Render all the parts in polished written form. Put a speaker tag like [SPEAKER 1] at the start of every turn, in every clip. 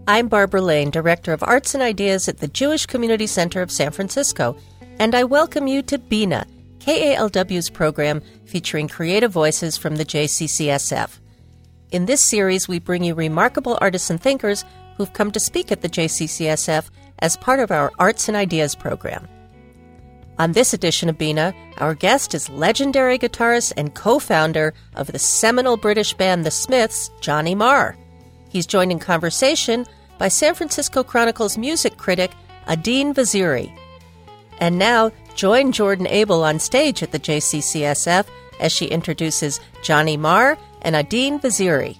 [SPEAKER 1] I'm Barbara Lane, Director of Arts and Ideas at the Jewish Community Center of San Francisco, and I welcome you to Bina, KALW's program featuring creative voices from the JCCSF. In this series, we bring you remarkable artists and thinkers who've come to speak at the JCCSF as part of our Arts and Ideas program. On this edition of Bina, our guest is legendary guitarist and co-founder of the seminal British band The Smiths, Johnny Marr. He's joined in conversation by San Francisco Chronicle's music critic, Adine Vaziri. And now, join Jordan Abel on stage at the JCCSF as she introduces Johnny Marr and Adine Vaziri.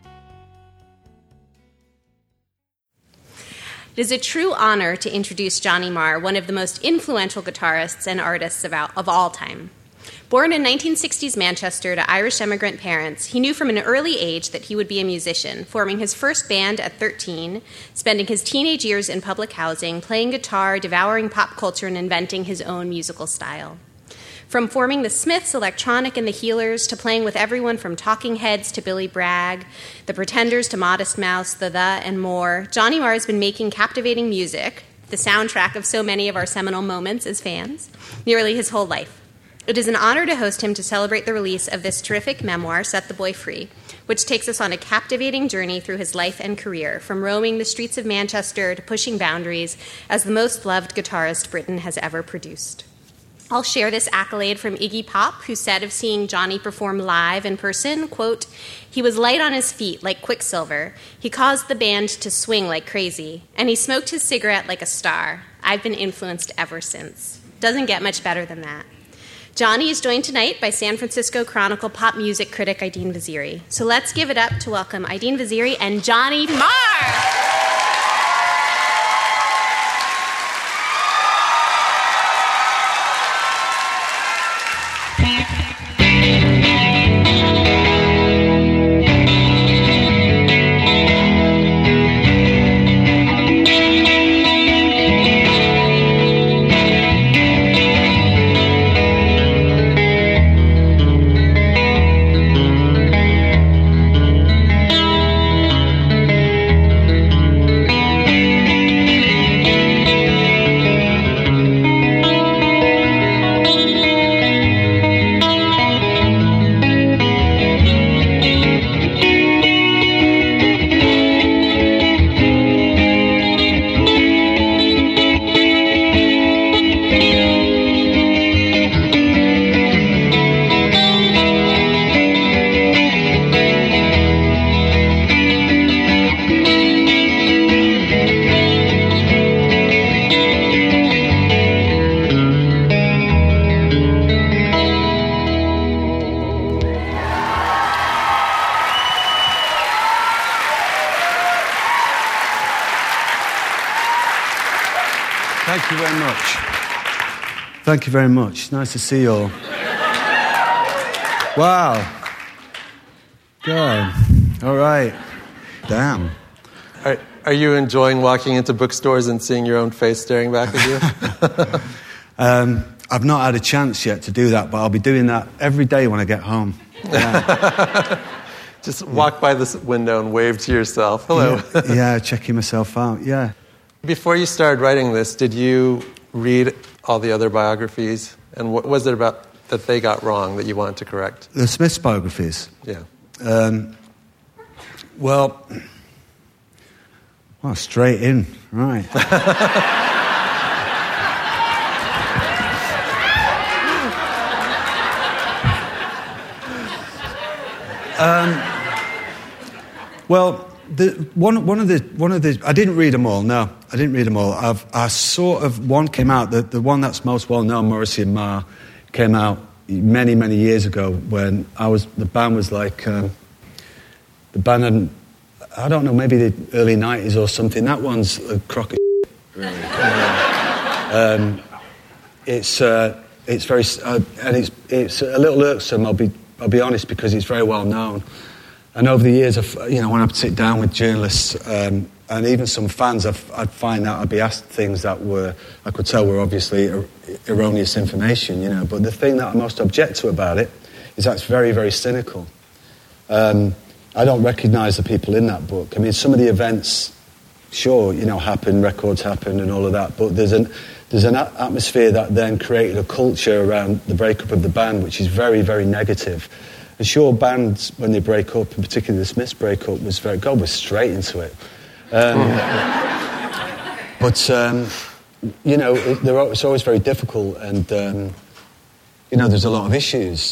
[SPEAKER 2] It is a true honor to introduce Johnny Marr, one of the most influential guitarists and artists of all time. Born in 1960s Manchester to Irish immigrant parents, he knew from an early age that he would be a musician, forming his first band at 13, spending his teenage years in public housing, playing guitar, devouring pop culture, and inventing his own musical style. From forming the Smiths, Electronic, and the Healers, to playing with everyone from Talking Heads to Billy Bragg, the Pretenders to Modest Mouse, the and more, Johnny Marr has been making captivating music, the soundtrack of so many of our seminal moments as fans, nearly his whole life. It is an honor to host him to celebrate the release of this terrific memoir, Set the Boy Free, which takes us on a captivating journey through his life and career, from roaming the streets of Manchester to pushing boundaries as the most loved guitarist Britain has ever produced. I'll share this accolade from Iggy Pop, who said of seeing Johnny perform live in person, quote, "He was light on his feet like Quicksilver. He caused the band to swing like crazy, and he smoked his cigarette like a star. I've been influenced ever since." Doesn't get much better than that. Johnny is joined tonight by San Francisco Chronicle pop music critic Adine Vaziri. So let's give it up to welcome Adine Vaziri and Johnny Marr.
[SPEAKER 3] Thank you very much. Nice to see you all. Wow. God. All right. Damn.
[SPEAKER 4] Are you enjoying walking into bookstores and seeing your own face staring back at you?
[SPEAKER 3] I've not had a chance yet to do that, but I'll be doing that every day when I get home. Yeah.
[SPEAKER 4] Just walk by this window and wave to yourself. Hello.
[SPEAKER 3] Yeah, checking myself out. Yeah.
[SPEAKER 4] Before you started writing this, did you read all the other biographies? And what was it about that they got wrong that you wanted to correct?
[SPEAKER 3] The Smiths biographies?
[SPEAKER 4] Yeah.
[SPEAKER 3] Well, straight in. Right. Well, one of the I didn't read them all. No, I didn't read them all. I sort of, one came out, the one that's most well known, Morrissey and Marr, came out many years ago when the band was like the band had, I don't know, maybe the early 90s or something. That one's a crock of shit, really. It's very and it's a little irksome. I'll be honest, because it's very well known. And over the years, when I'd sit down with journalists and even some fans, I'd find out I'd be asked things that I could tell were obviously erroneous information, But the thing that I most object to about it is that's very, very cynical. I don't recognise the people in that book. I mean, some of the events sure, happened, records happened and all of that, but there's an atmosphere that then created a culture around the breakup of the band, which is very, very negative. And sure, bands, when they break up, and particularly the Smiths breakup, God was straight into it. But, it's always very difficult, and, there's a lot of issues.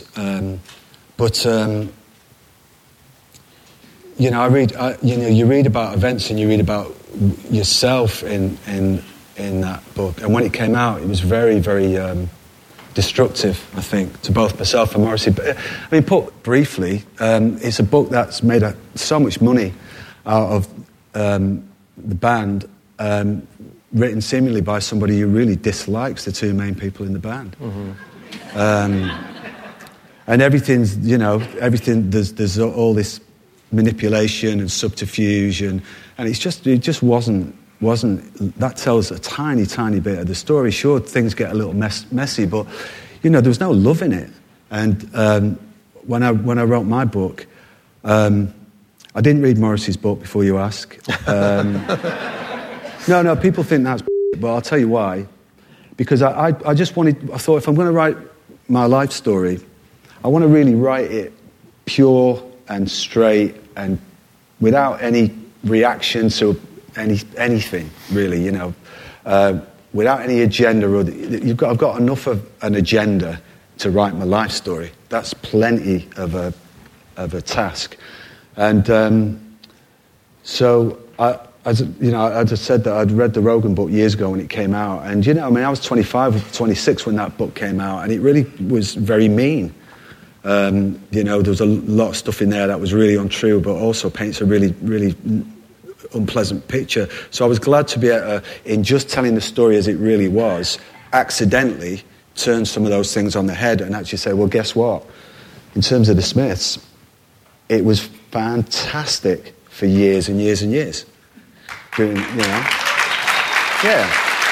[SPEAKER 3] You read about events and you read about yourself in that book. And when it came out, it was very, very destructive, I think, to both myself and Morrissey. But, put briefly, it's a book that's made so much money out of the band, written seemingly by somebody who really dislikes the two main people in the band. Mm-hmm. And everything, there's all this manipulation and subterfuge, and it just wasn't, that tells a tiny, tiny bit of the story. Sure, things get a little messy, but, there was no love in it. And when I wrote my book, I didn't read Morrissey's book, before you ask. No, people think that's but I'll tell you why. Because I thought if I'm going to write my life story, I want to really write it pure and straight and without any reaction to anything, really, without any agenda. I've got enough of an agenda to write my life story. That's plenty of a task. And so I just said that I'd read the Rogan book years ago when it came out, and I was 25 or 26 when that book came out, and it really was very mean. There was a lot of stuff in there that was really untrue, but also paints a really, really unpleasant picture. So I was glad to be able to, in just telling the story as it really was, accidentally turn some of those things on the head and actually say, well, guess what? In terms of the Smiths, it was fantastic for years and years and years. Yeah.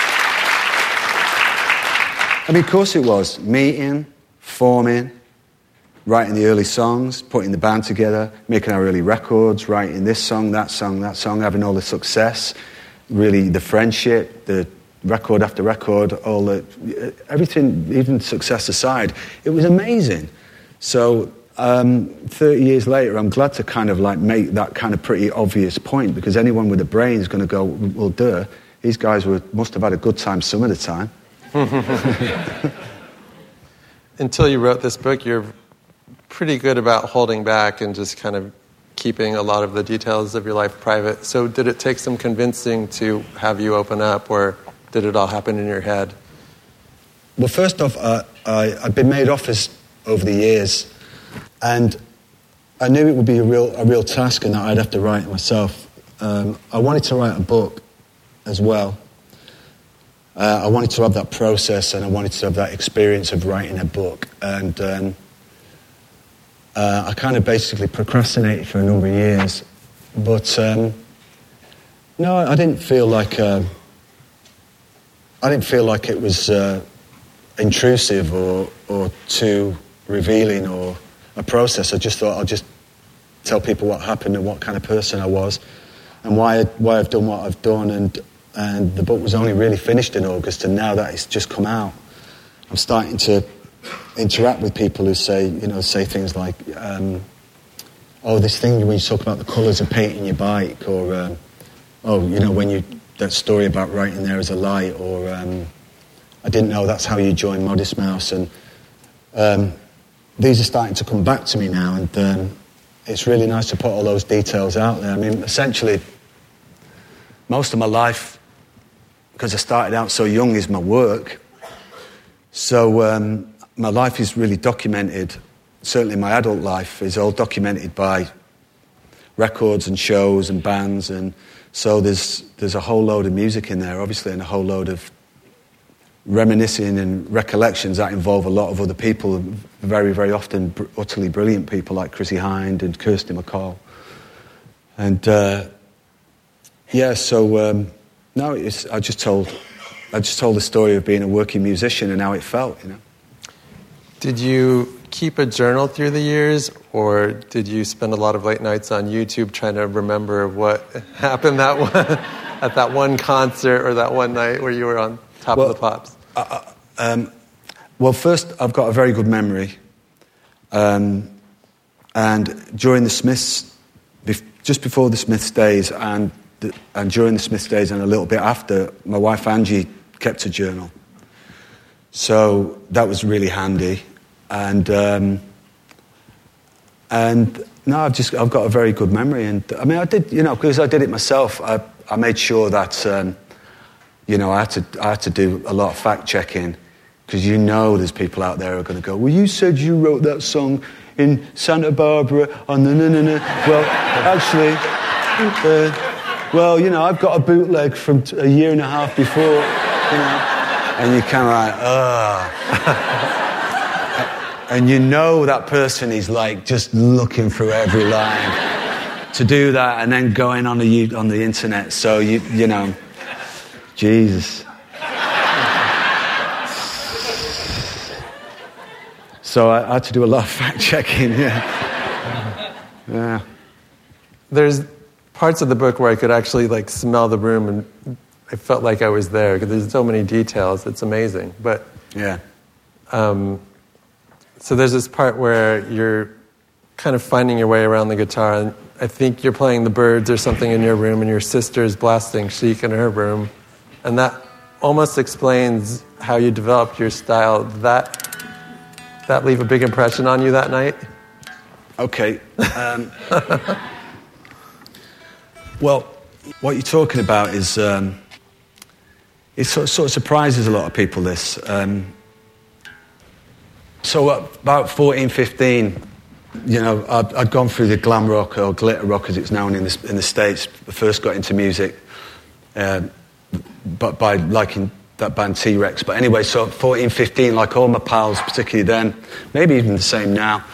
[SPEAKER 3] Of course it was. Meeting, forming, writing the early songs, putting the band together, making our early records, writing this song, that song, having all the success, really the friendship, the record after record, everything, even success aside, it was amazing. So 30 years later, I'm glad to kind of make that kind of pretty obvious point, because anyone with a brain is going to go, well, duh, these guys must have had a good time some of the time.
[SPEAKER 4] Until you wrote this book, you're pretty good about holding back and just kind of keeping a lot of the details of your life private. So did it take some convincing to have you open up, or did it all happen in your head?
[SPEAKER 3] Well, first off, I've been made offers over the years, and I knew it would be a real task and that I'd have to write it myself. I wanted to write a book as well. I wanted to have that process, and I wanted to have that experience of writing a book. And I kind of basically procrastinated for a number of years. But no, I didn't feel like it was intrusive or too revealing or a process. I just thought I'll just tell people what happened and what kind of person I was and why I've done what I've done. And the book was only really finished in August, and now that it's just come out, I'm starting to interact with people who say things like, this thing when you talk about the colours of painting your bike, or that story about writing there as a light, or I didn't know that's how you joined Modest Mouse, and these are starting to come back to me now, and it's really nice to put all those details out there. Essentially, most of my life, because I started out so young, is my work. So my life is really documented. Certainly my adult life is all documented by records and shows and bands. And so there's a whole load of music in there, obviously, and a whole load of reminiscing and recollections that involve a lot of other people, very, very often utterly brilliant people like Chrissie Hynde and Kirsty MacColl. And no, I just told the story of being a working musician and how it felt,
[SPEAKER 4] Did you keep a journal through the years, or did you spend a lot of late nights on YouTube trying to remember what happened that one? at that one concert or that one night where you were on Top of the Pops?
[SPEAKER 3] Well, first, I've got a very good memory. And during the Smiths, just before the Smiths days and during the Smiths days and a little bit after, my wife Angie kept a journal. So that was really handy. And no, I've got a very good memory. And I mean, I did, because I did it myself, I made sure that, I had to do a lot of fact checking, because there's people out there who are going to go, well, you said you wrote that song in Santa Barbara on the no. Well, actually, I've got a bootleg from a year and a half before, and you're kind of like, and that person is like just looking through every line to do that, and then going on the internet. So Jesus. So I had to do a lot of fact checking. Yeah.
[SPEAKER 4] There's parts of the book where I could actually smell the room, and I felt like I was there because there's so many details. It's amazing. But
[SPEAKER 3] yeah.
[SPEAKER 4] So there's this part where you're kind of finding your way around the guitar, and I think you're playing the Byrds or something in your room, and your sister's blasting Chic in her room, and that almost explains how you developed your style. That leave a big impression on you that night?
[SPEAKER 3] Okay. Well, what you're talking about is it sort of surprises a lot of people, this. So about 14, 15, I'd gone through the glam rock or glitter rock, as it's known in the States. I first got into music, but by liking that band T-Rex. But anyway, so 14, 15, like all my pals, particularly then, maybe even the same now,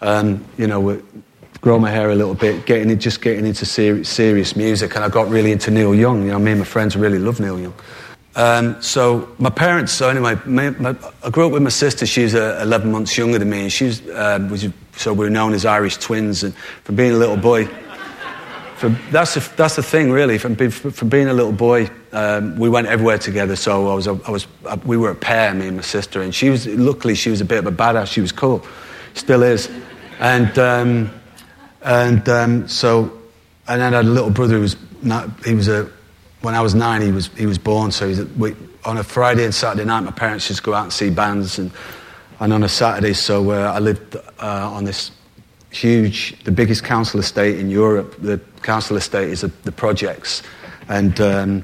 [SPEAKER 3] grow my hair a little bit, getting into serious music, and I got really into Neil Young. Me and my friends really love Neil Young. So my parents, I grew up with my sister. She's 11 months younger than me, and so we're known as Irish twins. And from being a little boy, that's the thing really. From being a little boy, we went everywhere together. So we were a pair, me and my sister. And luckily she was a bit of a badass. She was cool, still is. And then I had a little brother who when I was 9, he was born. So on a Friday and Saturday night, my parents just go out and see bands, and on a Saturday, so I lived on this the biggest council estate in Europe. The council estate is the projects, and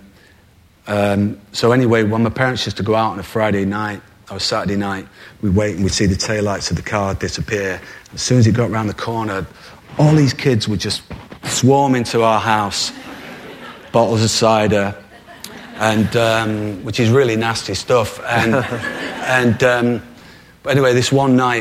[SPEAKER 3] so anyway, when my parents used to go out on a Friday night or Saturday night, we'd wait and we'd see the taillights of the car disappear. As soon as it got around the corner, all these kids would just swarm into our house. Bottles of cider, and which is really nasty stuff. And but anyway, this one night,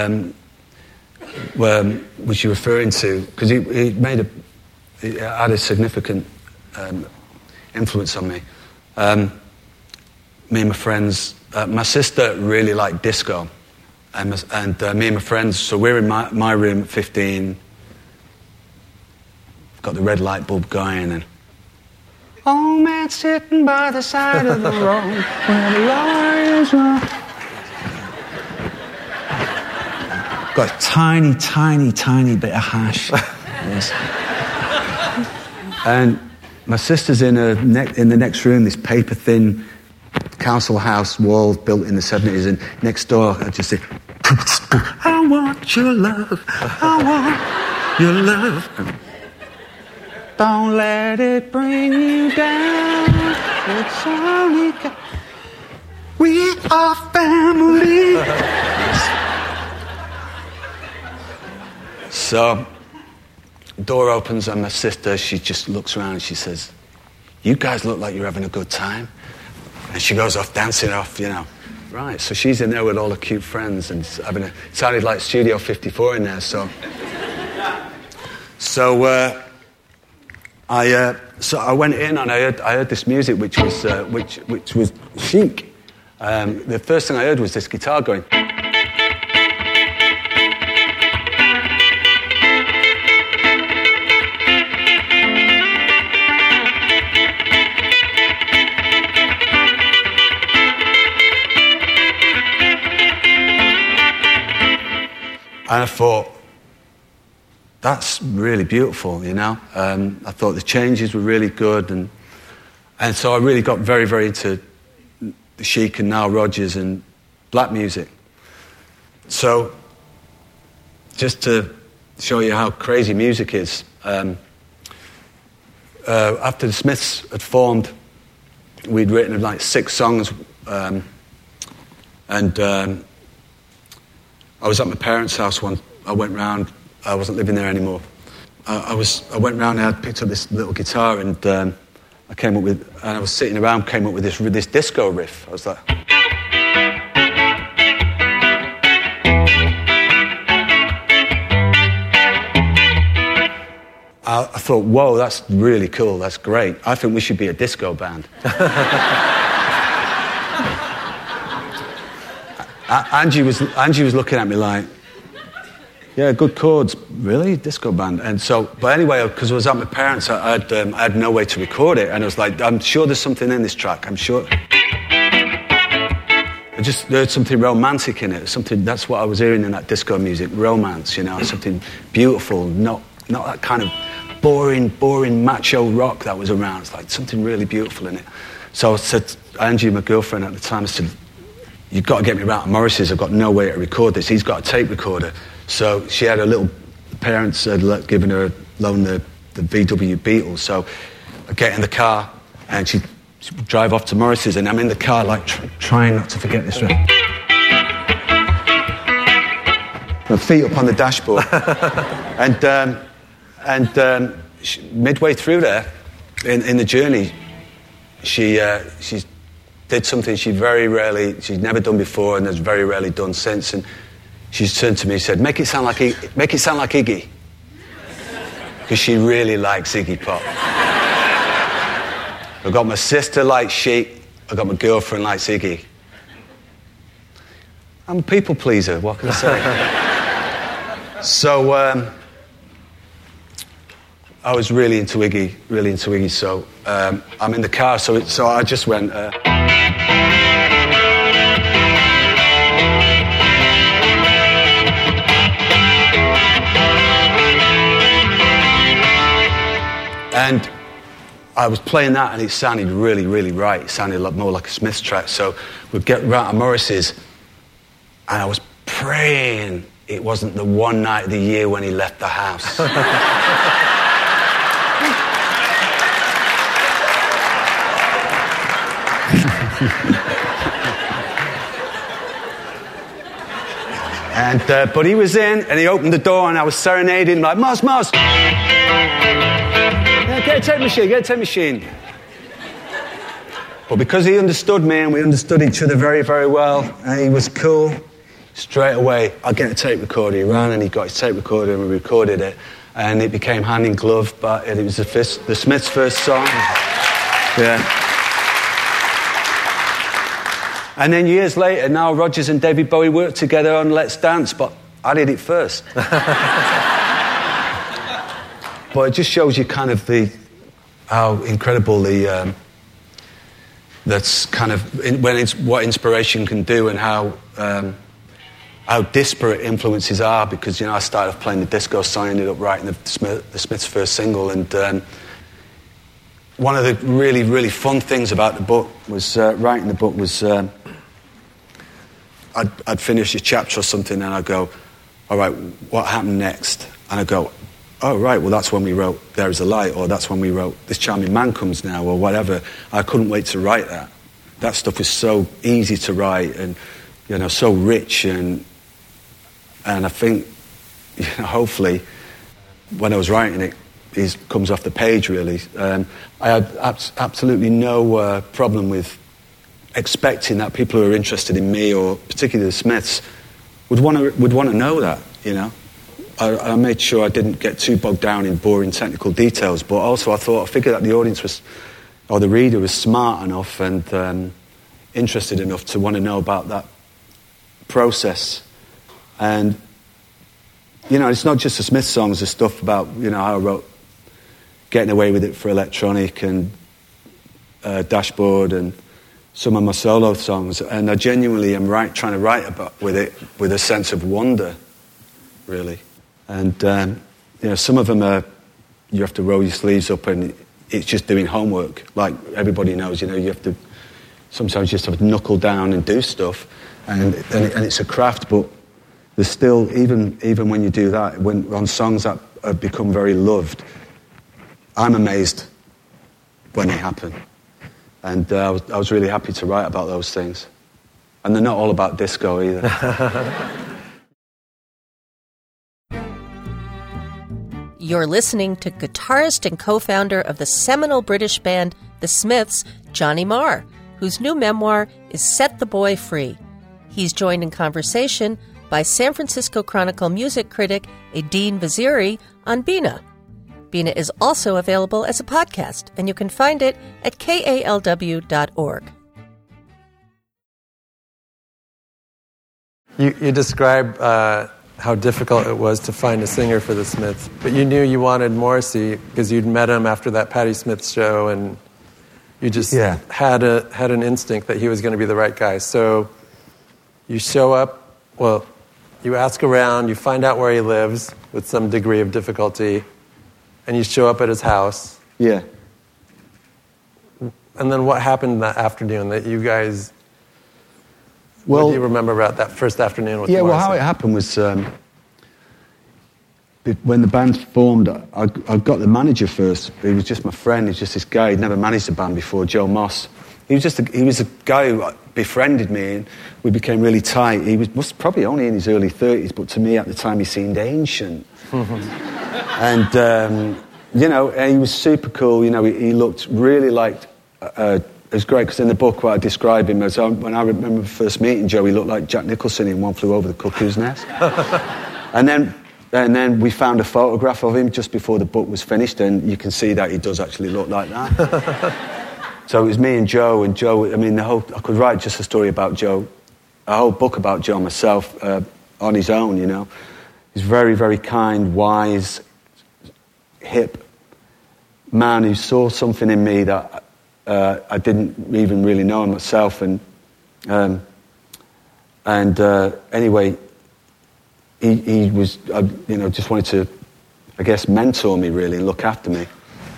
[SPEAKER 3] which you're referring to, because it had a significant influence on me. Me and my friends, my sister really liked disco, and me and my friends. So we're in my room at 15. Got the red light bulb going, and old man sitting by the side of the road where the lions run. Got a tiny, tiny, tiny bit of hash. Yes. And my sister's in the next room, this paper-thin council house wall built in the 70s, and next door I just say, I want your love, I want your love. Don't let it bring you down. It's only we are family. So, door opens and my sister, she just looks around and she says, you guys look like you're having a good time. And she goes off dancing off, Right, so she's in there with all her cute friends and it sounded like Studio 54 in there, so I went in and I heard this music which was chic. The first thing I heard was this guitar going. I thought, that's really beautiful, you know. I thought the changes were really good, and so I really got very, very into the Chic and Nile Rodgers and black music. So, just to show you how crazy music is, after the Smiths had formed, we'd written like 6 songs, and I was at my parents' house once. I went round. I wasn't living there anymore. I went round and I picked up this little guitar, and I came up with, and I was sitting around, came up with this disco riff. I was like, I thought, whoa, that's really cool. That's great. I think we should be a disco band. Angie was looking at me like, yeah, good chords, really? Disco band? And so, but anyway, because I was at my parents', I had no way to record it, and I was like, I'm sure there's something in this track, I'm sure. I just heard something romantic in it, that's what I was hearing in that disco music, romance, you know, something beautiful, not that kind of boring macho rock that was around. It's like something really beautiful in it. So I said to Angie, my girlfriend at the time, I said, you've got to get me around to Morrissey's, I've got no way to record this, he's got a tape recorder. So she had parents had given her loan the VW Beetle. So I get in the car and she drive off to Morrissey's, and I'm in the car like trying not to forget this. My feet up on the dashboard. and midway through there, in the journey, she did something she'd never done before and has very rarely done since. And she turned to me and said, make it sound like Iggy. Because she really likes Iggy Pop. I got my sister likes Chic, I got my girlfriend likes Iggy. I'm a people pleaser, what can I say? So I was really into Iggy, so I'm in the car, so I just went... And I was playing that, and it sounded really, really right. It sounded more like a Smiths track. So we'd get round to Morrissey's, and I was praying it wasn't the one night of the year when he left the house. And but he was in, and he opened the door, and I was serenading like, Moss. Get a tape machine. But because he understood me and we understood each other very, very well, and he was cool, straight away, I'll get a tape recorder. He ran and he got his tape recorder and we recorded it. And it became hand in glove, but it was the Smiths' first song. Yeah. And then years later, Nile Rodgers and David Bowie worked together on Let's Dance, but I did it first. But it just shows you kind of how incredible that's kind of what inspiration can do, and how disparate influences are. Because I started off playing the disco song, ended up writing the Smiths' first single, and one of the really, really fun things about the book was writing the book was I'd finish a chapter or something, and I'd go, all right, what happened next? And I'd go, oh, right, well, that's when we wrote There Is a Light, or that's when we wrote This Charming Man Comes Now, or whatever. I couldn't wait to write that. That stuff was so easy to write and, so rich. And I think, hopefully, when I was writing it, it comes off the page, really. I had absolutely no problem with expecting that people who are interested in me, or particularly the Smiths, would want to know that, I made sure I didn't get too bogged down in boring technical details, but also I figured that the audience was, or the reader was smart enough and interested enough to want to know about that process. And, it's not just the Smiths songs, there's stuff about, how I wrote Getting Away With It for Electronic and Dashboard and some of my solo songs. And I genuinely am trying to write with it with a sense of wonder. really. And, some of them are, you have to roll your sleeves up and it's just doing homework. Like everybody knows, you have to, sometimes you just have to knuckle down and do stuff. And it's a craft, but there's still, even when you do that, on songs that have become very loved, I'm amazed when they happen. And I was really happy to write about those things. And they're not all about disco either.
[SPEAKER 1] You're listening to guitarist and co-founder of the seminal British band The Smiths, Johnny Marr, whose new memoir is Set the Boy Free. He's joined in conversation by San Francisco Chronicle music critic Aideen Vaziri on Bina. Bina is also available as a podcast, and you can find it at kalw.org.
[SPEAKER 4] You describe how difficult it was to find a singer for the Smiths, but you knew you wanted Morrissey because you'd met him after that Patti Smith show, and you just had an instinct that he was going to be the right guy. So you show up, you ask around, you find out where he lives with some degree of difficulty, and you show up at his house.
[SPEAKER 3] Yeah.
[SPEAKER 4] And then what happened that afternoon that you guys... what do you remember about that first afternoon with Morrissey?
[SPEAKER 3] How it happened was when the band formed, I got the manager first. He was just my friend. He's just this guy. He'd never managed a band before, Joe Moss. He was a guy who befriended me, and we became really tight. He was probably only in his early 30s, but to me at the time he seemed ancient. And, he was super cool. He looked really like... it was great because in the book what I describe him as, when I remember first meeting Joe, he looked like Jack Nicholson in One Flew Over the Cuckoo's Nest. and then we found a photograph of him just before the book was finished, and you can see that he does actually look like that. So it was me and Joe, I could write just a story about Joe, a whole book about Joe myself on his own, He's very, very kind, wise, hip man who saw something in me that I didn't even really know myself, anyway, he was, just wanted to, I guess, mentor me really and look after me,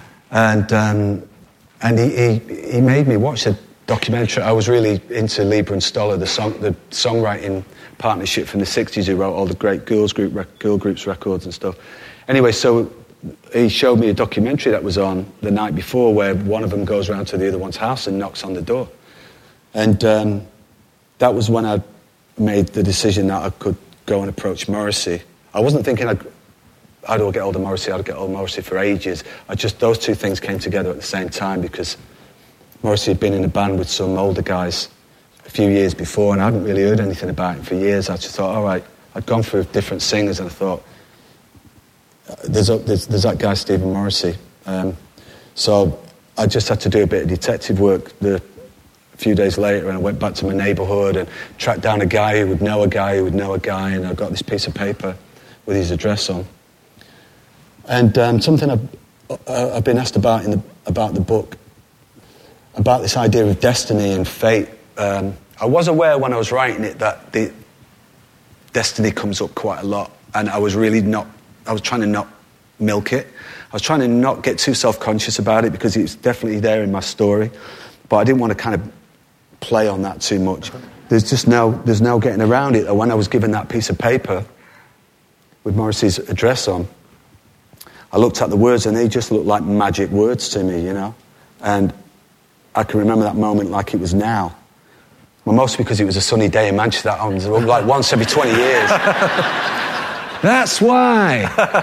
[SPEAKER 3] and he made me watch a documentary. I was really into Lieber and Stoller, the songwriting partnership from the 60s, who wrote all the great girl groups records and stuff. Anyway, so he showed me a documentary that was on the night before where one of them goes around to the other one's house and knocks on the door. And that was when I made the decision that I could go and approach Morrissey. I wasn't thinking I'd get hold of Morrissey for ages. Those two things came together at the same time because Morrissey had been in a band with some older guys a few years before, and I hadn't really heard anything about him for years. I just thought, all right, I'd gone through different singers, and I thought, there's that guy, Stephen Morrissey. So I just had to do a bit of detective work a few days later, and I went back to my neighbourhood and tracked down a guy who would know a guy who would know a guy, and I got this piece of paper with his address on. And something I've been asked about about the book, about this idea of destiny and fate. I was aware when I was writing it that the destiny comes up quite a lot, and I was trying to not milk it. I was trying to not get too self-conscious about it because it's definitely there in my story, but I didn't want to kind of play on that too much. There's no getting around it. When I was given that piece of paper with Morrissey's address on, I looked at the words and they just looked like magic words to me, and I can remember that moment like it was now. Well, mostly because it was a sunny day in Manchester. That was like once every 20 years. That's why.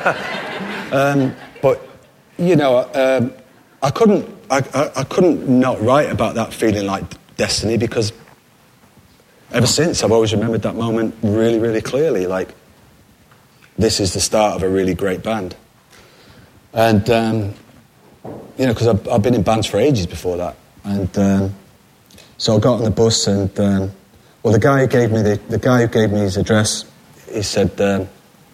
[SPEAKER 3] But I couldn't not write about that feeling like destiny, because ever since I've always remembered that moment really, really clearly. Like, this is the start of a really great band. And because I've been in bands for ages before that, and so I got on the bus, and the guy who gave me his address, he said, there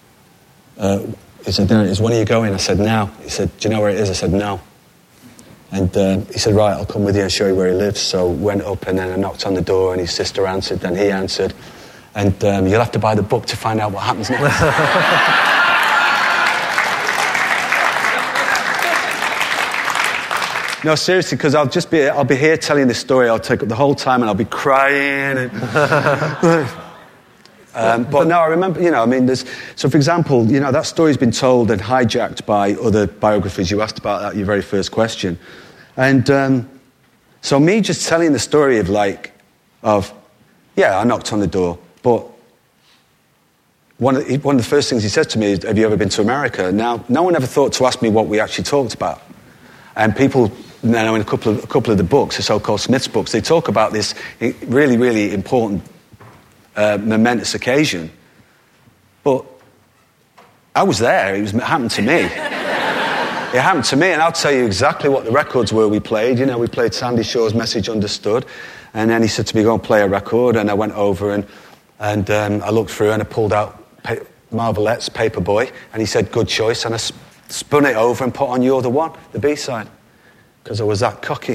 [SPEAKER 3] it is, when are you going? I said, now. He said, do you know where it is? I said, no. And he said, right, I'll come with you and show you where he lives. So went up, and then I knocked on the door, and his sister answered, then he answered. And you'll have to buy the book to find out what happens next. No, seriously, because I'll be here telling this story. I'll take up the whole time, and I'll be crying. But no, I remember. So for example, that story's been told and hijacked by other biographies. You asked about that in your very first question, and so me just telling the story of I knocked on the door, but one of the first things he said to me is, "Have you ever been to America?" Now, no one ever thought to ask me what we actually talked about, and people. Now, in a couple of the books, the so-called Smith's books, they talk about this really, really important, momentous occasion. But I was there. It happened to me. It happened to me, and I'll tell you exactly what the records were we played. We played Sandy Shaw's Message Understood, and then he said to me, "Go and play a record," and I went over and I looked through and I pulled out Marvelettes, Paperboy, and he said, "Good choice," and I spun it over and put on You're the One, the B-side. Because I was that cocky.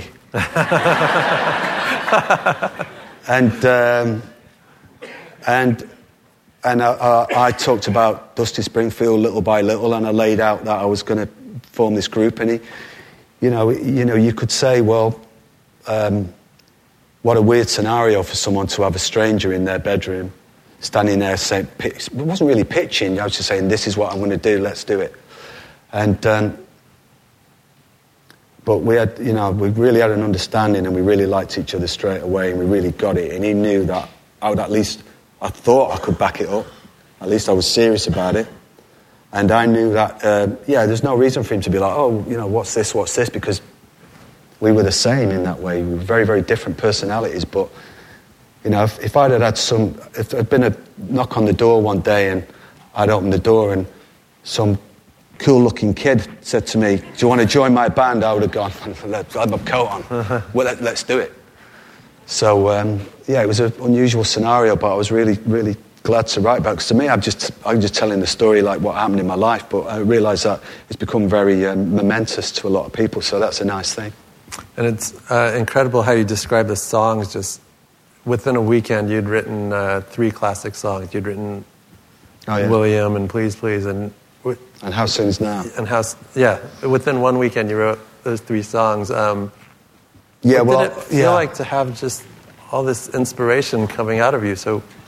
[SPEAKER 3] and I talked about Dusty Springfield little by little, and I laid out that I was going to form this group. And you could say, well, what a weird scenario for someone to have a stranger in their bedroom, standing there saying, it wasn't really pitching. I was just saying, this is what I'm going to do. Let's do it. But we really had an understanding, and we really liked each other straight away, and we really got it. And he knew that I thought I could back it up. At least I was serious about it. And I knew that, there's no reason for him to be like, what's this, because we were the same in that way. We were very, very different personalities. But, if there'd been a knock on the door one day, and I'd opened the door, and some cool-looking kid said to me, "Do you want to join my band?" I would have gone, I had my coat on. Well, let's do it. So, it was an unusual scenario, but I was really, really glad to write about it. Because to me, I'm just telling the story like what happened in my life, but I realised that it's become very momentous to a lot of people, so that's a nice thing.
[SPEAKER 4] And it's incredible how you describe the songs. Just within a weekend, you'd written 3 classic songs. You'd written William and Please, Please, and
[SPEAKER 3] How Soon's Now.
[SPEAKER 4] Within one weekend you wrote those 3 songs. What did it feel like to have just all this inspiration coming at you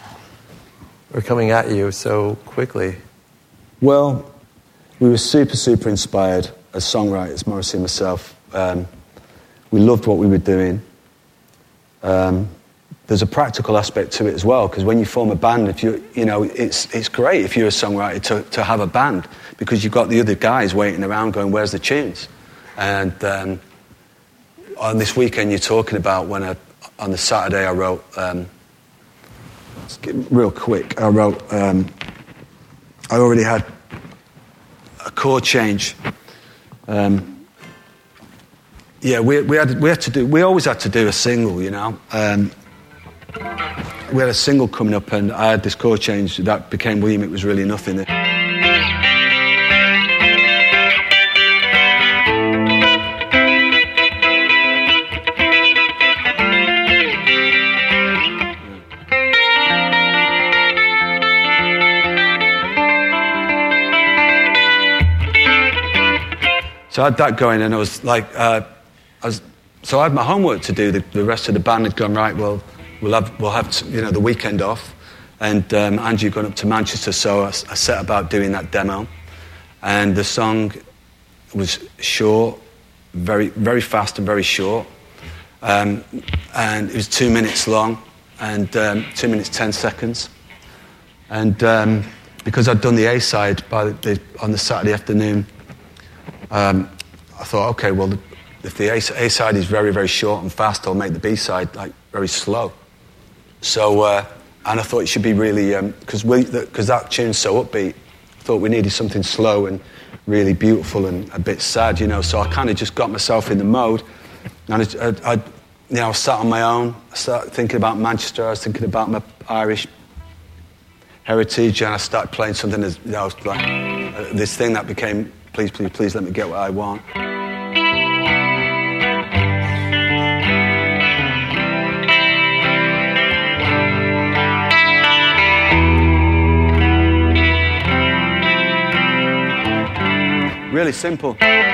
[SPEAKER 4] so quickly? Well,
[SPEAKER 3] we were super, super inspired as songwriters, Morrissey and myself. We loved what we were doing. There's a practical aspect to it as well, because when you form a band, it's great if you're a songwriter to have a band, because you've got the other guys waiting around going, "Where's the tunes?" And on this weekend you're talking about, on the Saturday I wrote, let's get real quick, I wrote, I already had a chord change. We always had to do a single, we had a single coming up, and I had this chord change that became William. It was really nothing. So I had that going, and I was like, so I had my homework to do. The rest of the band had gone, right, well, we'll have the weekend off, and Andrew had gone up to Manchester, so I set about doing that demo, and the song was short, very, very fast and very short, and it was 2 minutes long, and 2 minutes 10 seconds, and because I'd done the A-side on the Saturday afternoon, I thought, okay, well, if the A-side is very, very short and fast, I'll make the B-side like very slow. So, and I thought it should be really, because that tune's so upbeat, I thought we needed something slow and really beautiful and a bit sad, so I kind of just got myself in the mode, and I sat on my own. I started thinking about Manchester. I was thinking about my Irish heritage, and I started playing something like this thing that became Please, Please, Please Let Me Get What I Want. Really simple.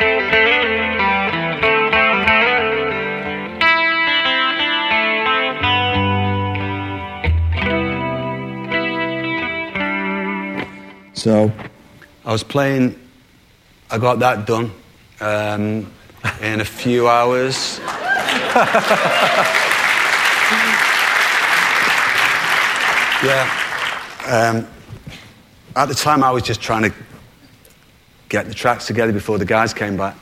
[SPEAKER 3] So I was playing, I got that done in a few hours. Yeah. At the time, I was just trying to get the tracks together before the guys came back.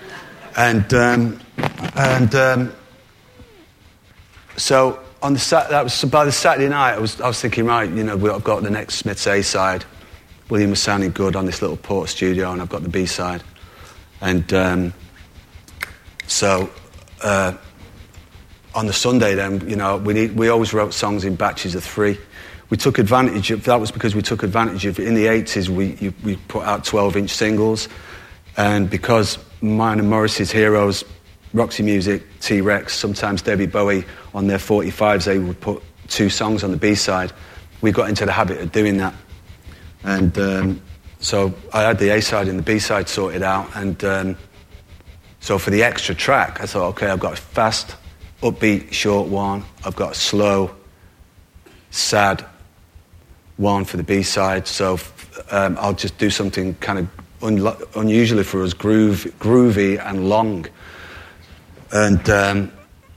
[SPEAKER 3] So on that was by the Saturday night. I was thinking, right, you know, I've got the next Smiths A-side. William was sounding good on this little Port studio, and I've got the B-side. And so on the Sunday, then, you know, we always wrote songs in batches of 3. We took advantage of that was because we took advantage of in the 80s. We put out 12-inch singles, and because mine and Morrissey's heroes, Roxy Music, T-Rex, sometimes David Bowie, on their 45s, they would put 2 songs on the B-side. We got into the habit of doing that. And so I had the A-side and the B-side sorted out. And so for the extra track, I thought, okay, I've got a fast, upbeat, short one. I've got a slow, sad one for the B-side. So I'll just do something kind of unusually for us, groovy and long. And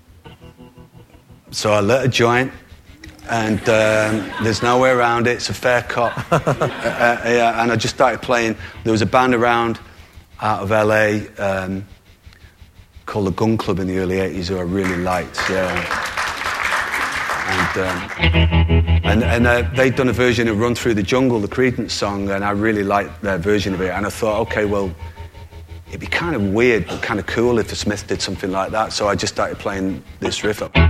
[SPEAKER 3] so I lit a joint. And there's no way around it. It's a fair cop. Yeah, and I just started playing. There was a band around out of LA called the Gun Club in the early 80s who I really liked. Yeah. And they'd done a version of Run Through the Jungle, the Creedence song, and I really liked their version of it. And I thought, okay, well, it'd be kind of weird but kind of cool if the Smiths did something like that. So I just started playing this riff up.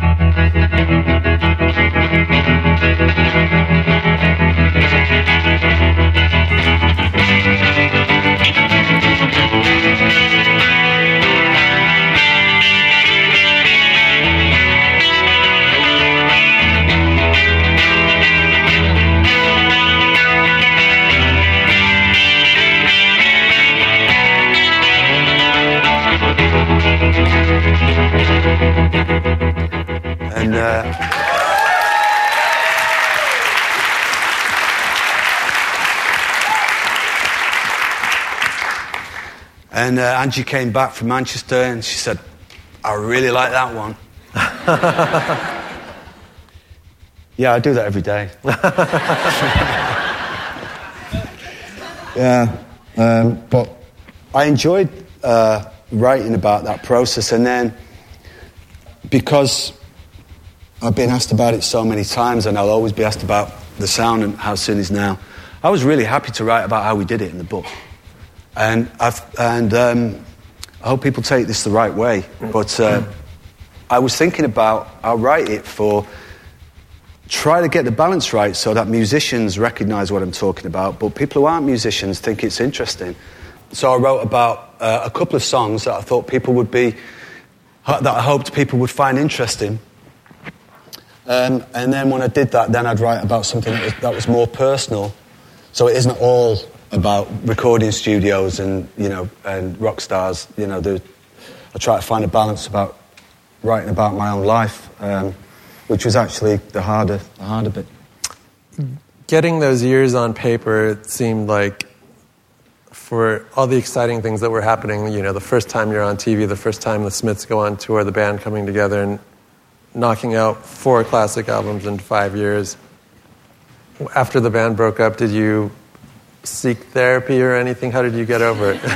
[SPEAKER 3] And Angie came back from Manchester and she said, I really like that one. Yeah, I do that every day. Yeah, but I enjoyed writing about that process. And then because I've been asked about it so many times and I'll always be asked about the sound and How Soon Is Now, I was really happy to write about how we did it in the book. And I hope people take this the right way. But I was thinking about, I'll write it for, try to get the balance right so that musicians recognise what I'm talking about, but people who aren't musicians think it's interesting. So I wrote about a couple of songs that I thought people would be, that I hoped people would find interesting. And then when I did that, then I'd write about something that was more personal. So it isn't all about recording studios and, you know, and rock stars. You know, I try to find a balance about writing about my own life, which was actually the harder bit.
[SPEAKER 4] Getting those years on paper, it seemed like for all the exciting things that were happening, you know, the first time you're on TV, the first time the Smiths go on tour, the band coming together and knocking out 4 classic albums in 5 years. After the band broke up, did you seek therapy or anything? How did you get over it?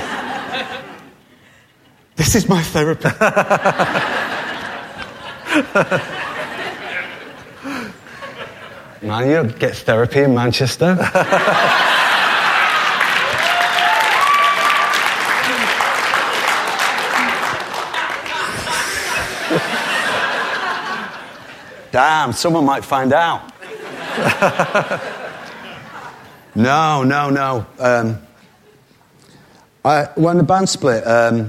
[SPEAKER 3] This is my therapy. Man, you don't get therapy in Manchester. Damn, someone might find out. No. When the band split, as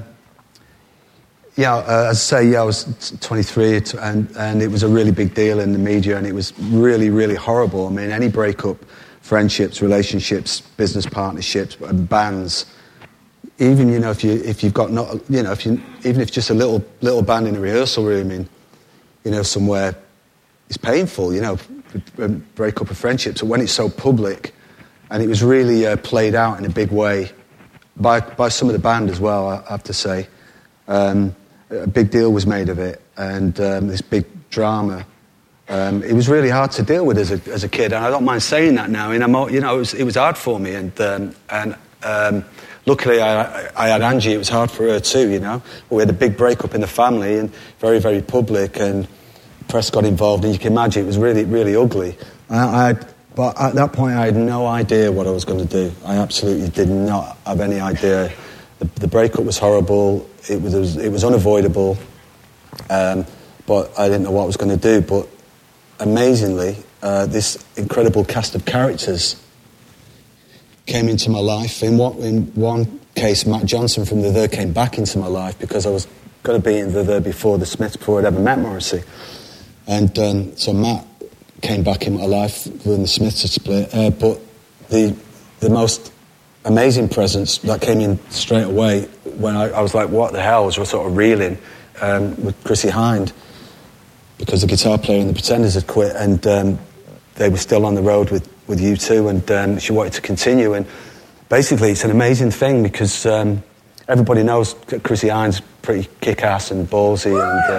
[SPEAKER 3] I say, I was 23, and it was a really big deal in the media, and it was really, really horrible. I mean, any breakup, friendships, relationships, business partnerships, bands, even if you've got not even if just a little band in a rehearsal room in somewhere, it's painful. Break up a friendship. So when it's so public, and it was really played out in a big way by some of the band as well, I have to say. A big deal was made of it, and this big drama. It was really hard to deal with as a kid, and I don't mind saying that now. And it was hard for me, and luckily I had Angie. It was hard for her too. We had a big breakup in the family, and very, very public, and press got involved, and you can imagine it was really, really ugly. But at that point, I had no idea what I was going to do. I absolutely did not have any idea. The breakup was horrible. It was unavoidable, but I didn't know what I was going to do. But amazingly, this incredible cast of characters came into my life. In one case, Matt Johnson from The There came back into my life because I was going to be in The There before the Smiths, before I'd ever met Morrissey. And so Matt came back in my life when the Smiths had split. But the most amazing presence that came in straight away when I was like, what the hell? I was sort of reeling with Chrissie Hynde, because the guitar player in the Pretenders had quit, and they were still on the road with U2, and she wanted to continue. And basically it's an amazing thing because everybody knows that Chrissie Hynde's pretty kick-ass and ballsy,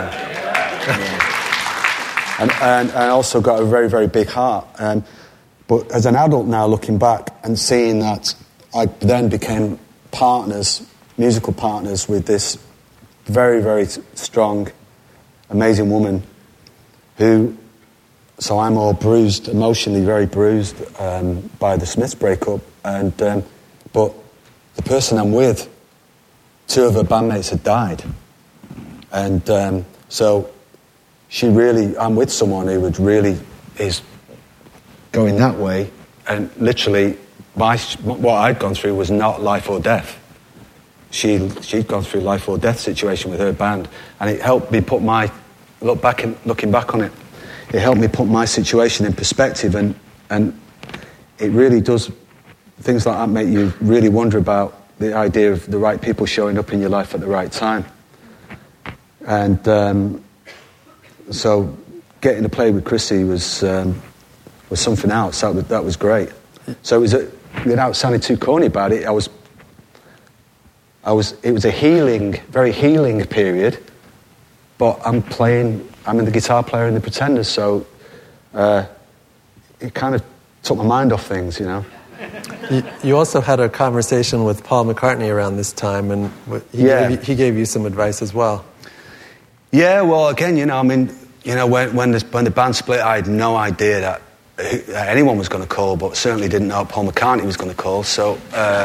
[SPEAKER 3] and also got a very, very big heart. But as an adult now, looking back and seeing that, I then became musical partners with this very, very strong, amazing woman so I'm all bruised, emotionally very bruised by the Smiths breakup, but the person I'm with, 2 of her bandmates had died, and so I'm with someone who is going that way, and literally what I'd gone through was not life or death. She'd gone through life or death situation with her band, and it helped me looking back on it, it helped me put my situation in perspective, and it really does, things like that make you really wonder about the idea of the right people showing up in your life at the right time. And so getting to play with Chrissie was something else. That was great. So it was without sounding too corny about it, it was a very healing period, but I'm the guitar player in the Pretenders, so it kind of took my mind off things,
[SPEAKER 4] You also had a conversation with Paul McCartney around this time, and he gave you some advice as well.
[SPEAKER 3] Yeah, well, again, when the band split, I had no idea that anyone was going to call, but certainly didn't know Paul McCartney was going to call. So,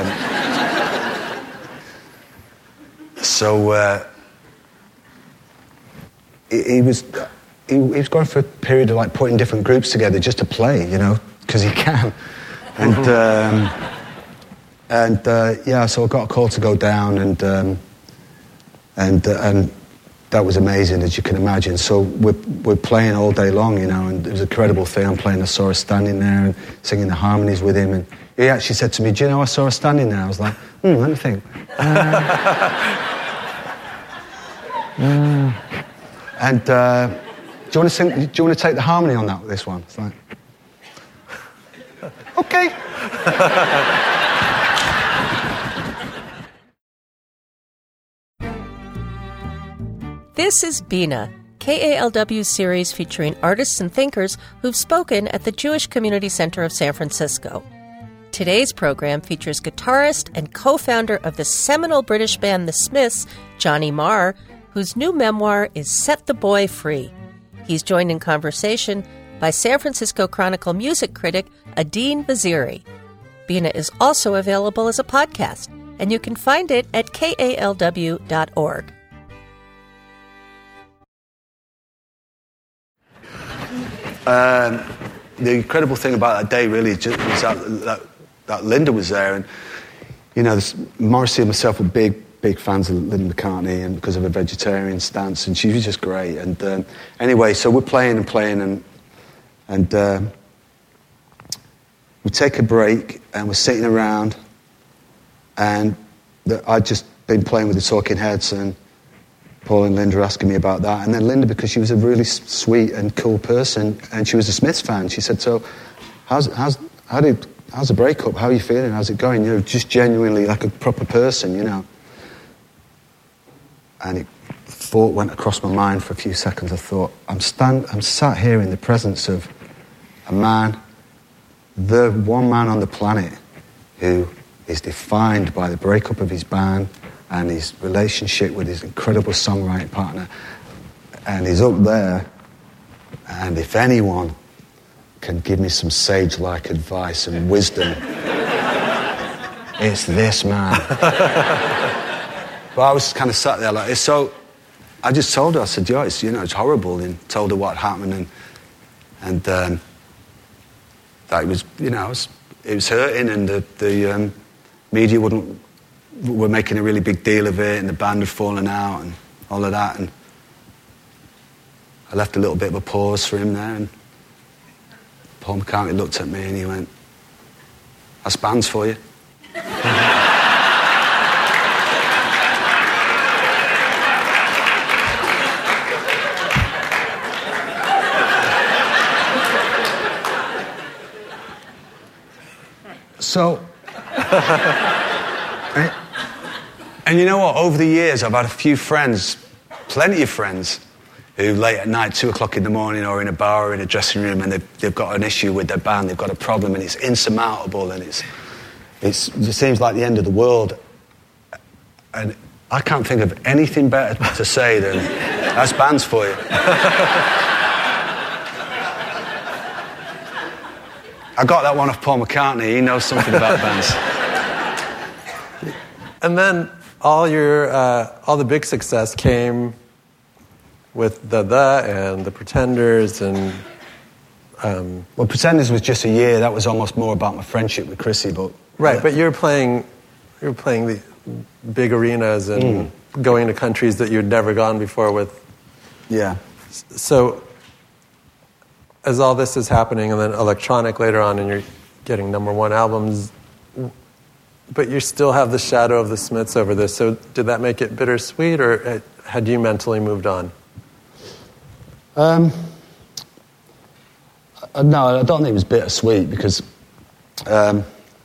[SPEAKER 3] he was going for a period of like putting different groups together just to play, because he can. So I got a call to go down, and that was amazing, as you can imagine. So we're playing all day long, and it was an incredible thing. I'm playing, I saw her standing there and singing the harmonies with him, and he actually said to me, "Do you know I saw her standing there?" I was like, let me think. And do you want to sing? Do you want to take the harmony on this one? It's like, okay.
[SPEAKER 1] This is Bina, KALW series featuring artists and thinkers who've spoken at the Jewish Community Center of San Francisco. Today's program features guitarist and co-founder of the seminal British band The Smiths, Johnny Marr, whose new memoir is Set the Boy Free. He's joined in conversation by San Francisco Chronicle music critic Adine Vaziri. Bina is also available as a podcast, and you can find it at kalw.org.
[SPEAKER 3] The incredible thing about that day really just was that Linda was there, and Morrissey and myself were big fans of Linda McCartney, and because of her vegetarian stance, and she was just great. And anyway, so we're playing, and we take a break, and we're sitting around, and I'd just been playing with the Talking Heads, and Paul and Linda were asking me about that. And then Linda, because she was a really sweet and cool person, and she was a Smiths fan, she said, so how's the breakup? How are you feeling? How's it going? You know, just genuinely like a proper person, you know. And thought went across my mind for a few seconds. I thought, I'm sat here in the presence of a man, the one man on the planet who is defined by the breakup of his band and his relationship with his incredible songwriting partner. And he's up there, and if anyone can give me some sage-like advice and wisdom, it's this man. But I was kind of sat there like this. So I just told her, I said, yeah, it's horrible, and told her what happened, and that it was, it was hurting, and the media were making a really big deal of it, and the band had fallen out, and all of that, and I left a little bit of a pause for him there, and Paul McCartney looked at me and he went, that's bands for you. So, and you know what? Over the years, I've had a few friends, plenty of friends, who late at night, 2 o'clock in the morning, or in a bar or in a dressing room, and they've got an issue with their band, they've got a problem, and it's insurmountable, and it seems like the end of the world. And I can't think of anything better to say than, that's bands for you. I got that one off Paul McCartney. He knows something about bands.
[SPEAKER 4] And then all the big success came with the and the Pretenders, and
[SPEAKER 3] well, Pretenders was just a year. That was almost more about my friendship with Chrissy, but
[SPEAKER 4] right. But you're playing the big arenas and going to countries that you'd never gone before with.
[SPEAKER 3] Yeah.
[SPEAKER 4] So, as all this is happening, and then electronic later on, and you're getting #1 albums, but you still have the shadow of the Smiths over this. So did that make it bittersweet, or had you mentally moved on?
[SPEAKER 3] No, I don't think it was bittersweet, because I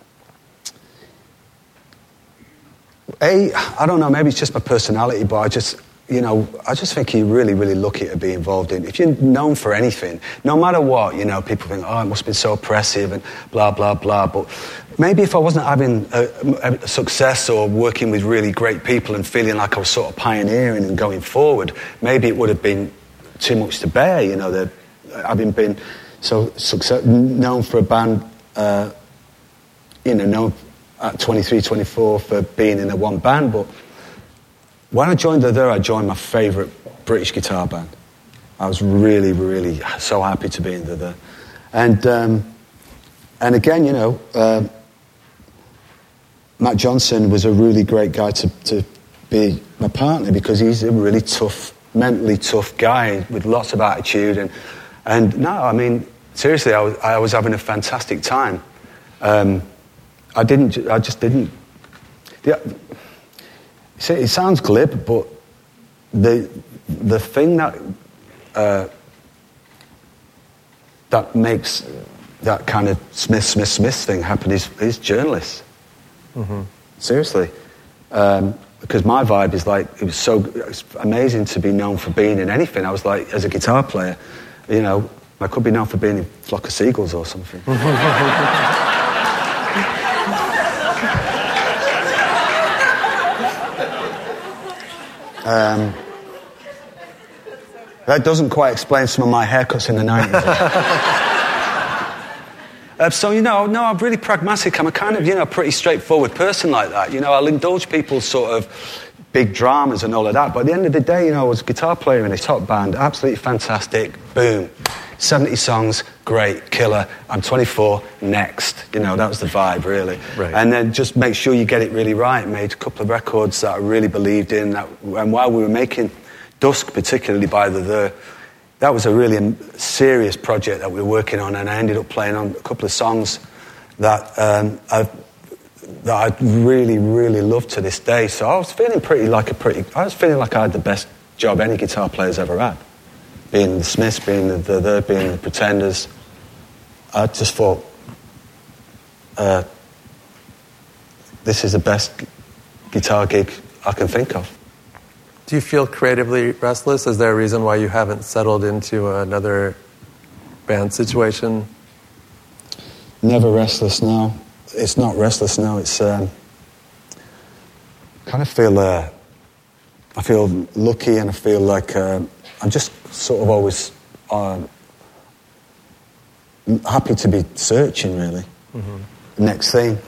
[SPEAKER 3] don't know, maybe it's just my personality, but I just think you're really, really lucky to be involved in. If you're known for anything, no matter what, people think, oh, it must have been so oppressive and blah, blah, blah. But maybe if I wasn't having a success or working with really great people and feeling like I was sort of pioneering and going forward, maybe it would have been too much to bear, having been so known for a band, known at 23, 24 for being in a one band, but when I joined I joined my favourite British guitar band. I was really, really so happy to be in The. And again, Matt Johnson was a really great guy to be my partner, because he's a really tough, mentally tough guy with lots of attitude. And no, I mean, seriously, I was having a fantastic time. I just didn't. Yeah, it sounds glib, but the thing that makes that kind of Smith thing happen is journalists. Mm-hmm. Seriously. Because my vibe is like, it's amazing to be known for being in anything. I was like, as a guitar player, I could be known for being in Flock of Seagulls or something. That doesn't quite explain some of my haircuts in the 90s. So, I'm really pragmatic. I'm a kind of, pretty straightforward person like that. I'll indulge people's sort of big dramas and all of that. But at the end of the day, I was a guitar player in a top band, absolutely fantastic, boom. 70 songs, great, killer. I'm 24, next. That was the vibe, really.
[SPEAKER 4] Right.
[SPEAKER 3] And then just make sure you get it really right. Made a couple of records that I really believed in. And while we were making Dusk, particularly by The, that was a really serious project that we were working on, and I ended up playing on a couple of songs that that I really, really love to this day. So I was feeling feeling like I had the best job any guitar player's ever had. Being the Smiths, being being the Pretenders. I just thought, this is the best guitar gig I can think of.
[SPEAKER 4] Do you feel creatively restless? Is there a reason why you haven't settled into another band situation?
[SPEAKER 3] Never restless, no. It's not restless, no. It's kind of feel I feel lucky, and I feel like I'm just sort of always happy to be searching, really. Mm-hmm. Next thing,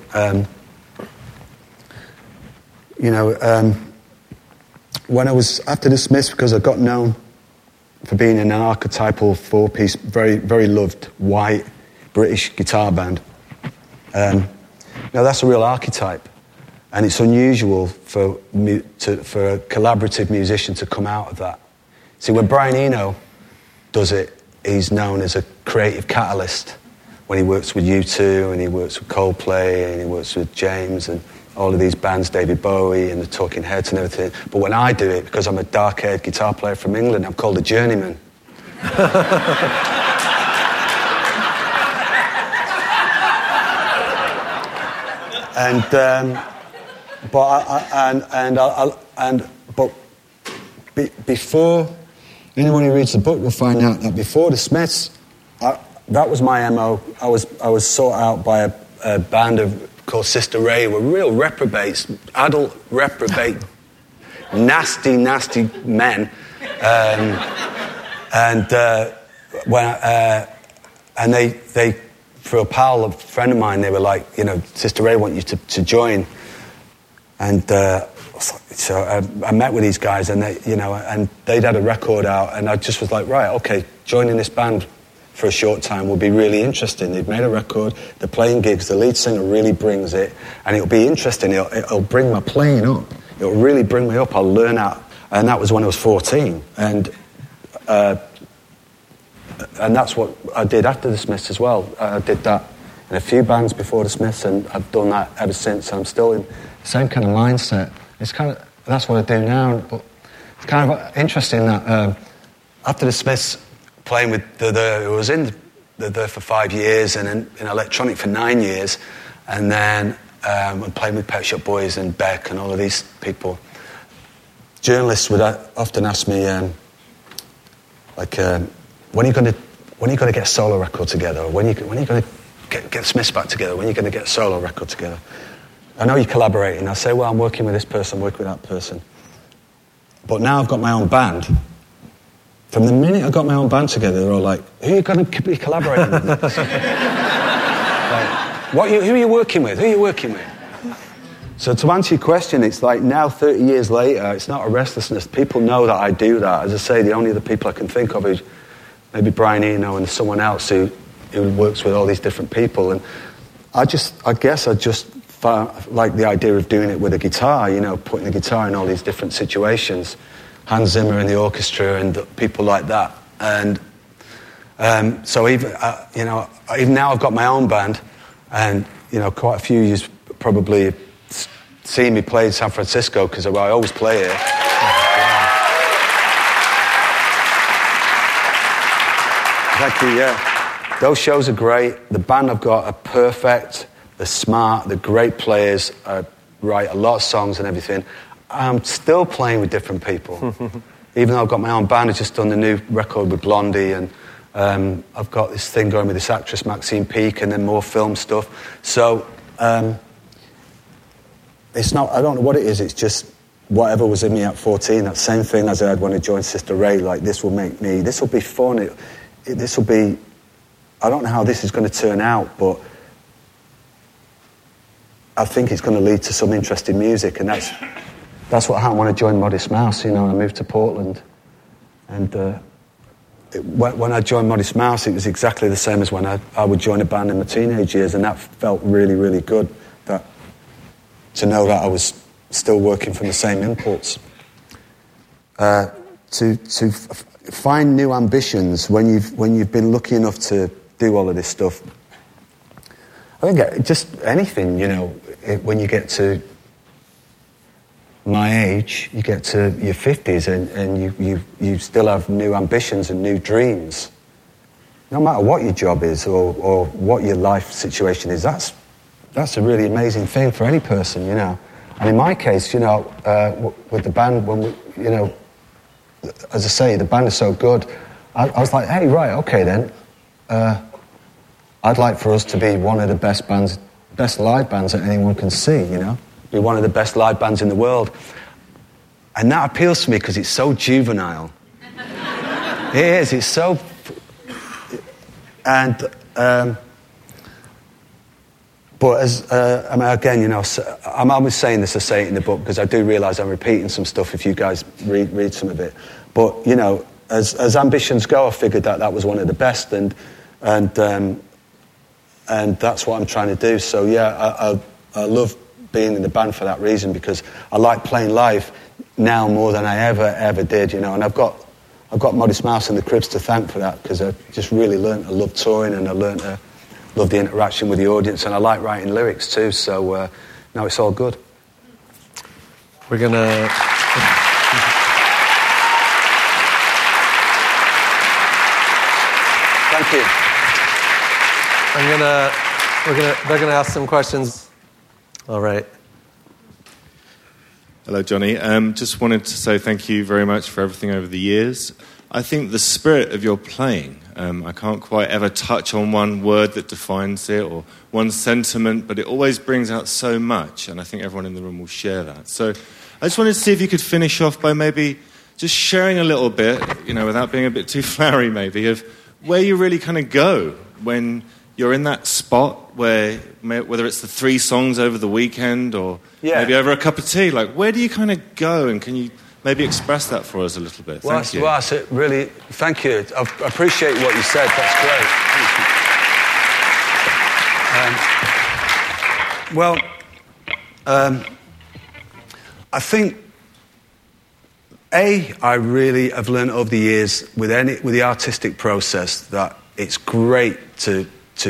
[SPEAKER 3] when I was after the Smiths, because I got known for being in an archetypal 4-piece, very, very loved white British guitar band. Now that's a real archetype, and it's unusual for a collaborative musician to come out of that. See, when Brian Eno does it, he's known as a creative catalyst. When he works with U2, and he works with Coldplay, and he works with James, and all of these bands, David Bowie and the Talking Heads and everything. But when I do it, because I'm a dark-haired guitar player from England, I'm called a journeyman. Before anyone who reads the book will find out that before the Smiths, that was my MO. I was sought out by a band called Sister Ray. Were real reprobates, adult reprobate, nasty men, and they for a friend of mine, they were like, Sister Ray want you to join, and so I met with these guys, and and they'd had a record out, and I just was like, right, okay, joining this band for a short time will be really interesting. They've made a record, they're playing gigs, the lead singer really brings it, and it'll be interesting. It'll bring my playing up. It'll really bring me up. I'll learn out, and that was when I was 14, and that's what I did after the Smiths as well. I did that in a few bands before the Smiths, and I've done that ever since. I'm still in the same kind of mindset. That's what I do now. But it's kind of interesting that after the Smiths, playing with I was in the for 5 years, and in electronic for 9 years, and then I'm playing with Pet Shop Boys and Beck and all of these people. Journalists would often ask me, when are you going to get a solo record together? Or when are you going to get Smiths back together? When are you going to get a solo record together? I know you're collaborating. I say, well, I'm working with this person, I'm working with that person. But now I've got my own band. From the minute I got my own band together, they're all like, who are you going to be collaborating with? Who are you working with? Who are you working with? So to answer your question, it's like now, 30 years later, it's not a restlessness. People know that I do that. As I say, the only other people I can think of is maybe Brian Eno and someone else who works with all these different people. And I guess I just like the idea of doing it with a guitar, putting a guitar in all these different situations. Hans Zimmer in the orchestra and people like that. And so even now I've got my own band, and quite a few of you probably seen me play in San Francisco because I always play here. Thank you, yeah. Those shows are great. The band I've got are perfect. They're smart. They're great players. I write a lot of songs and everything. I'm still playing with different people. Even though I've got my own band, I've just done the new record with Blondie, and I've got this thing going with this actress, Maxine Peake, and then more film stuff. So it's not, I don't know what it is, it's just whatever was in me at 14, that same thing as I had when I joined Sister Ray, like this will be fun, this will be, I don't know how this is going to turn out, but I think it's going to lead to some interesting music, and that's what happened when I joined Modest Mouse. I moved to Portland, and when I joined Modest Mouse, it was exactly the same as when I would join a band in my teenage years, and that felt really, really good, to know that I was still working from the same impulse. To find new ambitions when you've been lucky enough to do all of this stuff. I think just anything, when you get to my age, you get to your 50s and you still have new ambitions and new dreams. No matter what your job is or what your life situation is, that's a really amazing thing for any person, you know. And in my case, you know, with the band, when we, you know, as I say, the band is so good, I was like, hey, right, okay then, I'd like for us to be one of the best live bands that anyone can see, you know, be one of the best live bands in the world. And that appeals to me because it's so juvenile. It is, it's so... And, but as, I mean, again, you know, I'm always saying this, I say it in the book, because I do realise I'm repeating some stuff if you guys read some of it. But, you know, as ambitions go, I figured that was one of the best, and that's what I'm trying to do. So, yeah, I love being in the band for that reason, because I like playing live now more than I ever did, you know, and I've got Modest Mouse and the Cribs to thank for that, because I just really learned to love touring, and I learned to love the interaction with the audience, and I like writing lyrics too, so now it's all good.
[SPEAKER 4] We're going to...
[SPEAKER 3] Thank you.
[SPEAKER 4] They're going to ask some questions. All right.
[SPEAKER 5] Hello, Johnny. Just wanted to say thank you very much for everything over the years. I think the spirit of your playing, I can't quite ever touch on one word that defines it or one sentiment, but it always brings out so much, and I think everyone in the room will share that. So I just wanted to see if you could finish off by maybe just sharing a little bit, you know, without being a bit too flowery maybe, of where you really kind of go when you're in that spot where, whether it's the 3 songs over the weekend or maybe over a cup of tea, like where do you kind of go, and can you maybe express that for us a little bit? Thank you.
[SPEAKER 3] Well, really, thank you. I appreciate what you said. That's great. I think, I really have learned over the years with the artistic process that it's great to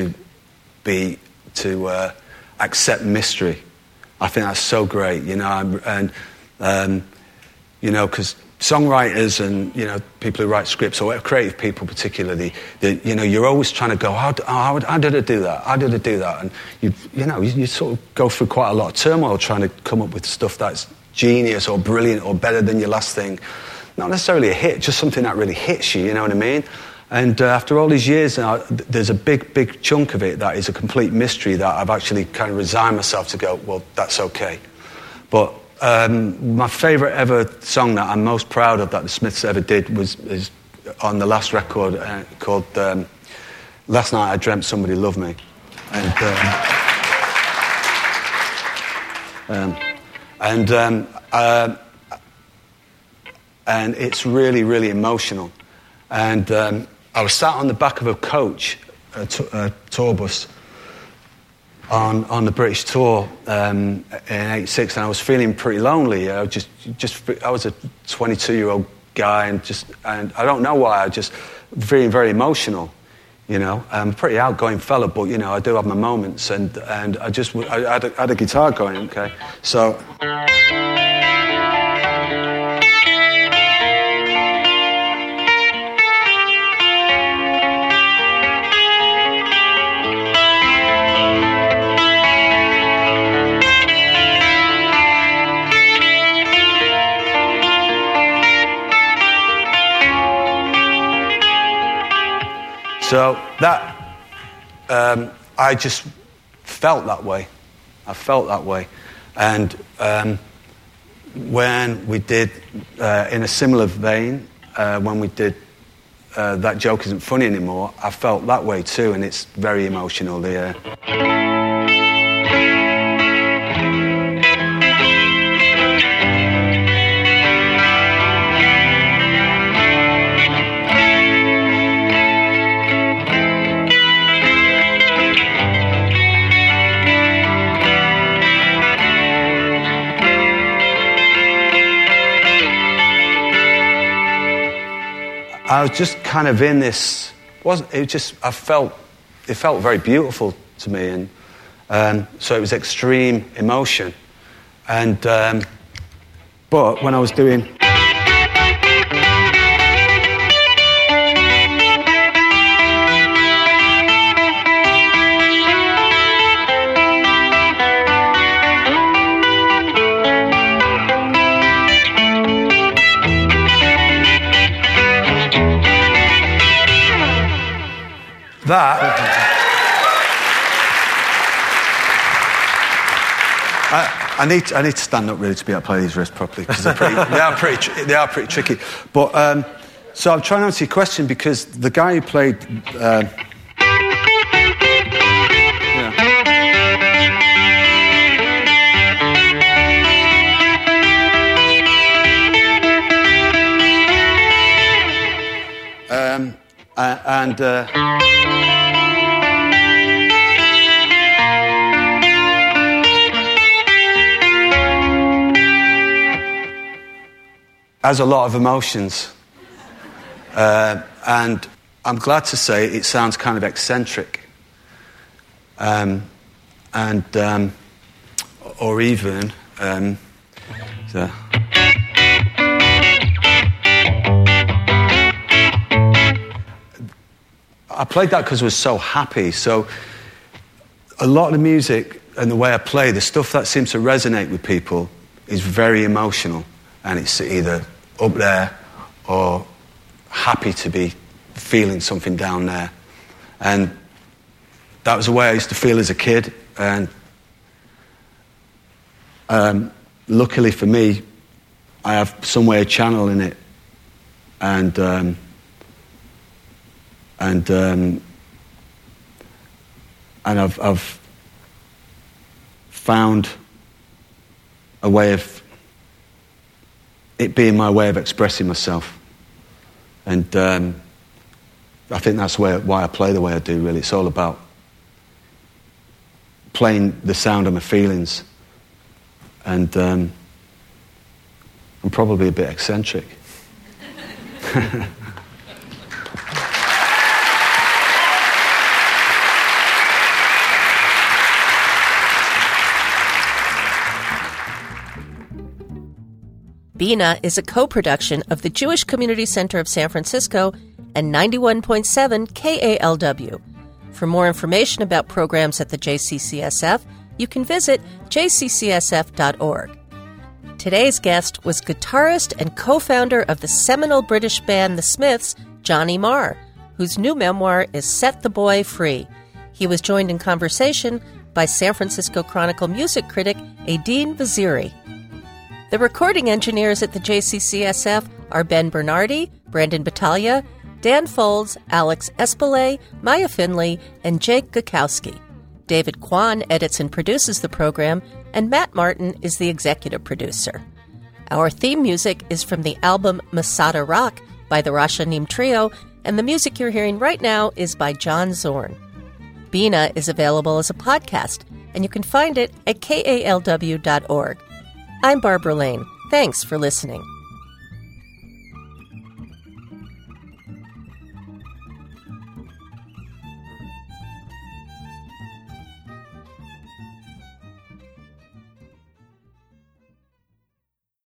[SPEAKER 3] accept mystery. I think that's so great, you know, and you know, because songwriters and, you know, people who write scripts, or creative people particularly, you know, you're always trying to go, how did I do that? How did I do that? And you sort of go through quite a lot of turmoil trying to come up with stuff that's genius or brilliant or better than your last thing. Not necessarily a hit, just something that really hits you, you know what I mean? And after all these years now, there's a big chunk of it that is a complete mystery that I've actually kind of resigned myself to go, well, that's okay. But my favourite ever song that I'm most proud of that the Smiths ever did is on the last record called Last Night I Dreamt Somebody Loved Me. And it's really, really emotional. And I was sat on the back of a coach, a tour bus, on the British tour in '86, and I was feeling pretty lonely. I was a 22-year-old guy, and I don't know why, I just feeling very emotional. You know, I'm a pretty outgoing fella, but you know, I do have my moments, and I had a guitar going. Okay, so. So that, I just felt that way. I felt that way. And when we did, in a similar vein, when we did That Joke Isn't Funny Anymore, I felt that way too, and it's very emotional. I was just kind of in this. It felt very beautiful to me, So it was extreme emotion. And but when I was doing that, I need to stand up really to be able to play these riffs properly because they are pretty tricky. But so I'm trying to answer your question because the guy who played. Has a lot of emotions, and I'm glad to say it sounds kind of eccentric, or even so. I played that because I was so happy. So a lot of the music and the way I play, the stuff that seems to resonate with people is very emotional. And it's either up there or happy to be feeling something down there. And that was the way I used to feel as a kid. And luckily for me, I have some way of channeling it. And I've found a way of it being my way of expressing myself. And I think that's why I play the way I do, really. It's all about playing the sound of my feelings. And I'm probably a bit eccentric.
[SPEAKER 1] Bina is a co-production of the Jewish Community Center of San Francisco and 91.7 KALW. For more information about programs at the JCCSF, you can visit jccsf.org. Today's guest was guitarist and co-founder of the seminal British band The Smiths, Johnny Marr, whose new memoir is Set the Boy Free. He was joined in conversation by San Francisco Chronicle music critic Aideen Vaziri. The recording engineers at the JCCSF are Ben Bernardi, Brandon Battaglia, Dan Folds, Alex Espelay, Maya Finley, and Jake Gukowski. David Kwan edits and produces the program, and Matt Martin is the executive producer. Our theme music is from the album Masada Rock by the Rashanim Trio, and the music you're hearing right now is by John Zorn. Bina is available as a podcast, and you can find it at kalw.org. I'm Barbara Lane. Thanks for listening.